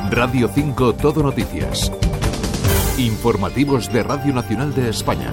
Radio 5 Todo Noticias. Informativos de Radio Nacional de España.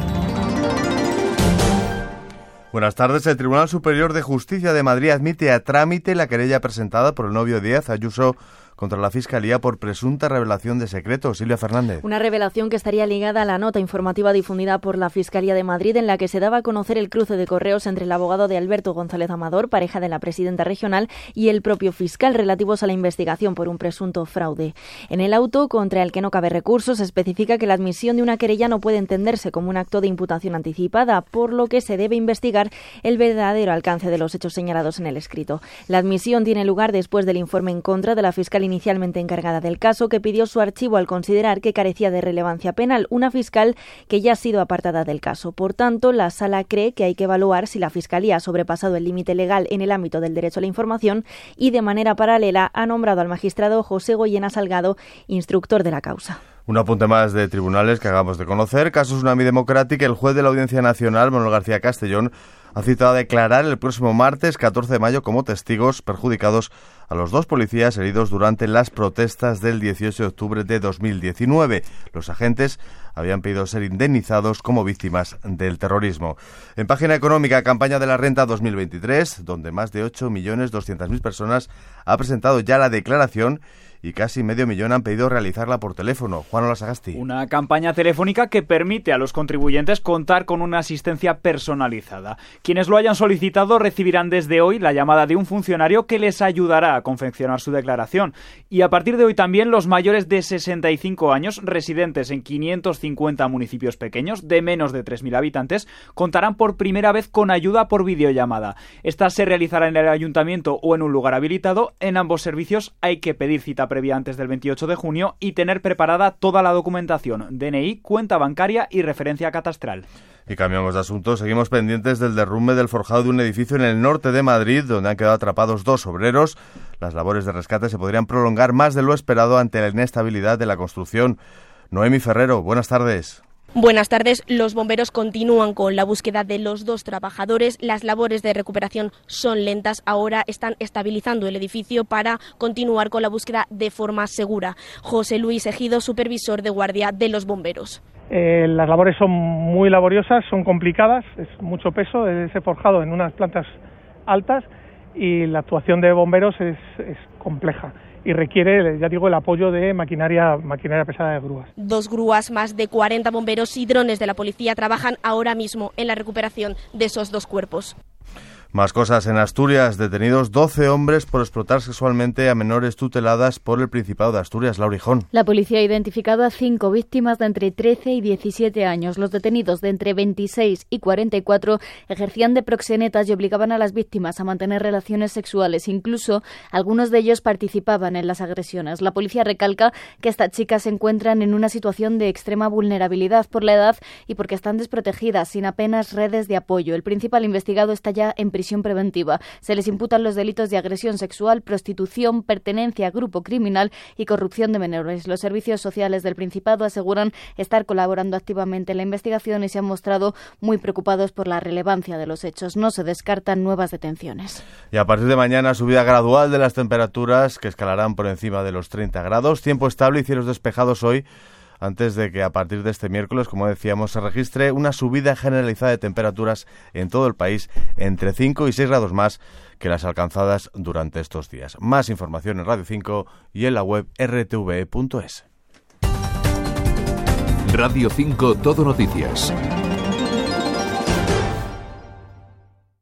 Buenas tardes. El Tribunal Superior de Justicia de Madrid admite a trámite la querella presentada por el novio Díaz Ayuso contra la Fiscalía por presunta revelación de secretos. Silvia Fernández. Una revelación que estaría ligada a la nota informativa difundida por la Fiscalía de Madrid en la que se daba a conocer el cruce de correos entre el abogado de Alberto González Amador, pareja de la presidenta regional, y el propio fiscal relativos a la investigación por un presunto fraude. En el auto, contra el que no cabe recurso, se especifica que la admisión de una querella no puede entenderse como un acto de imputación anticipada, por lo que se debe investigar el verdadero alcance de los hechos señalados en el escrito. La admisión tiene lugar después del informe en contra de la fiscal inicialmente encargada del caso, que pidió su archivo al considerar que carecía de relevancia penal, una fiscal que ya ha sido apartada del caso. Por tanto, la Sala cree que hay que evaluar si la Fiscalía ha sobrepasado el límite legal en el ámbito del derecho a la información y, de manera paralela, ha nombrado al magistrado José Goyena Salgado instructor de la causa. Un apunte más de tribunales que acabamos de conocer. Caso Tsunami Democratic. El juez de la Audiencia Nacional, Manuel García Castellón, ha citado a declarar el próximo martes 14 de mayo como testigos perjudicados a los dos policías heridos durante las protestas del 18 de octubre de 2019. Los agentes habían pedido ser indemnizados como víctimas del terrorismo. En página económica, campaña de la renta 2023, donde más de 8.200.000 personas ha presentado ya la declaración y casi 500.000 han pedido realizarla por teléfono. Juan Olasagasti. Una campaña telefónica que permite a los contribuyentes contar con una asistencia personalizada. Quienes lo hayan solicitado recibirán desde hoy la llamada de un funcionario que les ayudará a confeccionar su declaración. Y a partir de hoy también los mayores de 65 años residentes en 550 municipios pequeños de menos de 3.000 habitantes contarán por primera vez con ayuda por videollamada. Esta se realizará en el ayuntamiento o en un lugar habilitado. En ambos servicios hay que pedir cita previa antes del 28 de junio y tener preparada toda la documentación, DNI, cuenta bancaria y referencia catastral. Y cambiamos de asunto. Seguimos pendientes del derrumbe del forjado de un edificio en el norte de Madrid, donde han quedado atrapados dos obreros. Las labores de rescate se podrían prolongar más de lo esperado ante la inestabilidad de la construcción. Noemi Ferrero, buenas tardes. Buenas tardes. Los bomberos continúan con la búsqueda de los dos trabajadores. Las labores de recuperación son lentas. Ahora están estabilizando el edificio para continuar con la búsqueda de forma segura. José Luis Ejido, supervisor de guardia de los bomberos. Las labores son muy laboriosas, son complicadas, es mucho peso, ese forjado en unas plantas altas y la actuación de bomberos es compleja y requiere, ya digo, el apoyo de maquinaria pesada de grúas. 2 grúas, más de 40 bomberos y drones de la policía trabajan ahora mismo en la recuperación de esos 2 cuerpos. Más cosas. En Asturias, detenidos 12 hombres por explotar sexualmente a menores tuteladas por el Principado de Asturias. Laura Hijón. La policía ha identificado a 5 víctimas de entre 13 y 17 años. Los detenidos de entre 26 y 44 ejercían de proxenetas y obligaban a las víctimas a mantener relaciones sexuales. Incluso algunos de ellos participaban en las agresiones. La policía recalca que estas chicas se encuentran en una situación de extrema vulnerabilidad por la edad y porque están desprotegidas, sin apenas redes de apoyo. El principal investigado está ya en prisión preventiva. Se les imputan los delitos de agresión sexual, prostitución, pertenencia a grupo criminal y corrupción de menores. Los servicios sociales del Principado aseguran estar colaborando activamente en la investigación y se han mostrado muy preocupados por la relevancia de los hechos. No se descartan nuevas detenciones. Y a partir de mañana, subida gradual de las temperaturas que escalarán por encima de los 30 grados. Tiempo estable y cielos despejados hoy, antes de que a partir de este miércoles, como decíamos, se registre una subida generalizada de temperaturas en todo el país, entre 5 y 6 grados más que las alcanzadas durante estos días. Más información en Radio 5 y en la web rtve.es. Radio 5 Todo Noticias.